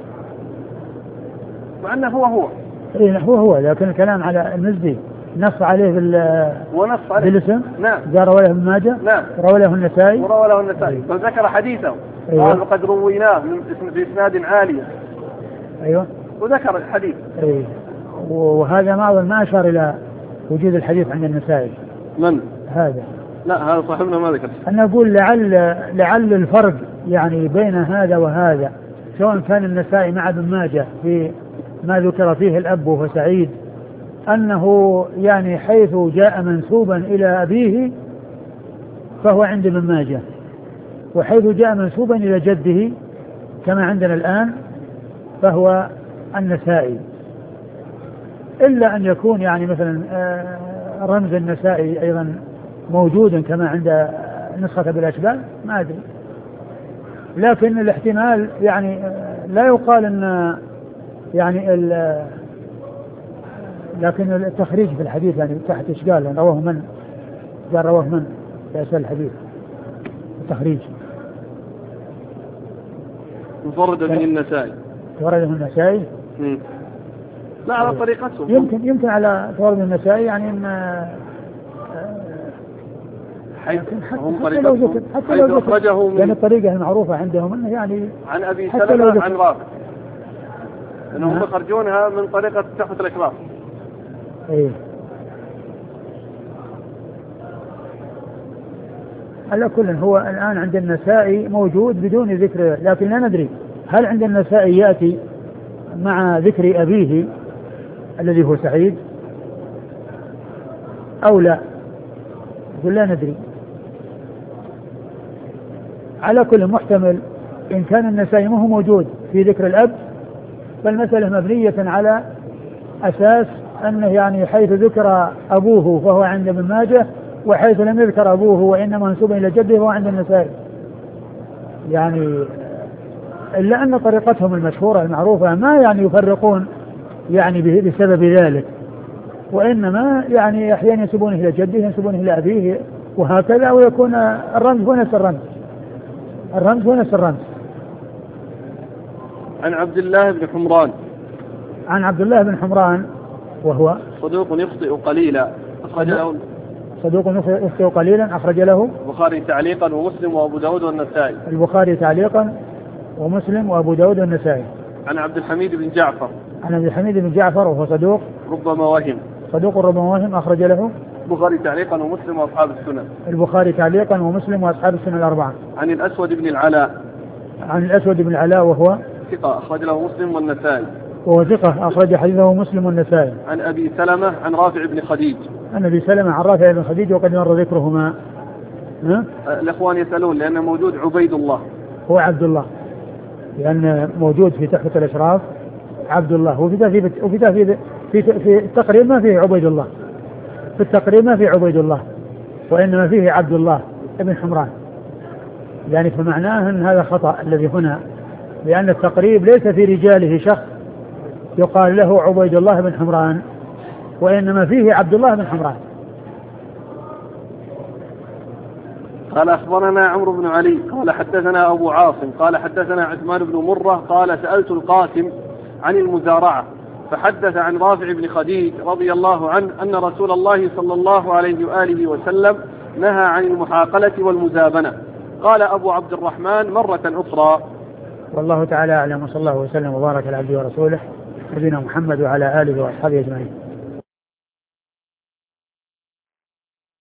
مع أنه هو هو. إيه هو هو لكن الكلام على المزي نص عليه بال ونص عليه بالاسم. نعم. قال رواه ابن ماجه. نعم. رواه له النسائي. وروى له النسائي. فذكر حديثه. أيوة. قال وقد رويناه من اسم بإسناد عالية. أيوة. وذكر الحديث. أيه. وهذا ما أظن ما أشار إلى وجود الحديث عند النسائي. من؟ هذا. لا هذا صاحبنا ما ذكر. أنا أقول لعل لعل الفرق يعني بين هذا وهذا سواء كان النسائي مع ابن ماجه في ما ذكر فيه الأب وهو سعيد أنه يعني حيث جاء منسوبا إلى أبيه فهو عند ابن ماجه وحيث جاء منسوبا إلى جده كما عندنا الآن فهو النسائي إلا أن يكون يعني مثلا رمز النسائي أيضا موجودا كما عند نسخة بالأشبال ما أدري لكن الاحتمال يعني لا يقال أن يعني لكن التخريج في الحديث يعني تحت إشكال يعني رواه من قال رواه من بأسأل الحديث التخريج مفرد به النسائي مفرد به النسائي لا على طريقتهم يمكن يمكن على مفرد النسائي يعني ان حيث هم حتى لو ذكر حتى لو ذكر لأن الطريقة المعروفة عندهم انه يعني عن أبي سلمة عن رافع انهم يخرجونها من طريقة تحفة الإشراف. ايه على كل هو الآن عند النسائي موجود بدون ذكر لكن لا ندري هل عند النسائي يأتي مع ذكر أبيه الذي هو سعيد أو لا يقول لا ندري. على كل محتمل إن كان النسائي ما هو موجود في ذكر الأب فالمسألة مبنية على أساس أنه يعني حيث ذكر أبوه فهو عند ابن ماجه وحيث لم يذكر أبوه وإنما منسوب إلى جده فهو عند النسائي يعني إلا أن طريقتهم المشهورة المعروفة ما يعني يفرقون يعني بسبب ذلك وإنما يعني أحيانا ينسبونه إلى جده ينسبونه إلى أبيه وهكذا ويكون الرمز هو نفس الرمز الرمز هو نفس الرمز. عن عبد الله بن حمران عن عبد الله بن حمران وهو صدوق يخطئ قليلا أخرج له صدوق يخطئ قليلا أخرج له البخاري تعليقا ومسلم وأبو داود والنسائي. البخاري تعليقا ومسلم وأبو داود والنسائي. عن عبد الحميد بن جعفر عن عبد الحميد بن جعفر وهو صدوق ربما وهم صدوق ربما وهم أخرج له البخاري تعليقا ومسلم وأصحاب السنن. البخاري تعليقا ومسلم وأصحاب السنن الأربعة. عن الأسود بن العلاء عن الأسود بن العلاء وهو ثقة أخرج له مسلم والنسائي. وهو ثقة أخرج حديثه مسلم والنسائي. عن أبي سلمة عن رافع بن خديج. عن أبي سلمة عن رافع بن خديج وقد مر ذكرهما. ها؟ الإخوان يسألون لأن موجود عبيد الله هو عبد الله لأن موجود في تحفة الأشراف عبد الله وفي تهذيب وفي تهذيب في في التقريب ما فيه عبيد الله في التقريب ما فيه عبيد الله وإنما فيه عبد الله ابن حمران يعني فمعناه أن هذا خطأ الذي هنا لأن التقريب ليس في رجاله شخص يقال له عبيد الله بن حمران وإنما فيه عبد الله بن حمران قال أخبرنا عمرو بن علي قال حدثنا أبو عاصم قال حدثنا عثمان بن مرة قال سألت القاسم عن المزارعة فحدث عن رافع بن خديج رضي الله عنه أن رسول الله صلى الله عليه وآله وسلم نهى عن المحاقلة والمزابنة. قال أبو عبد الرحمن مرة أخرى. والله تعالى أعلم، وصلى الله وسلم وبارك على عبده ورسوله نبينا محمد وعلى آله وأصحابه أجمعين.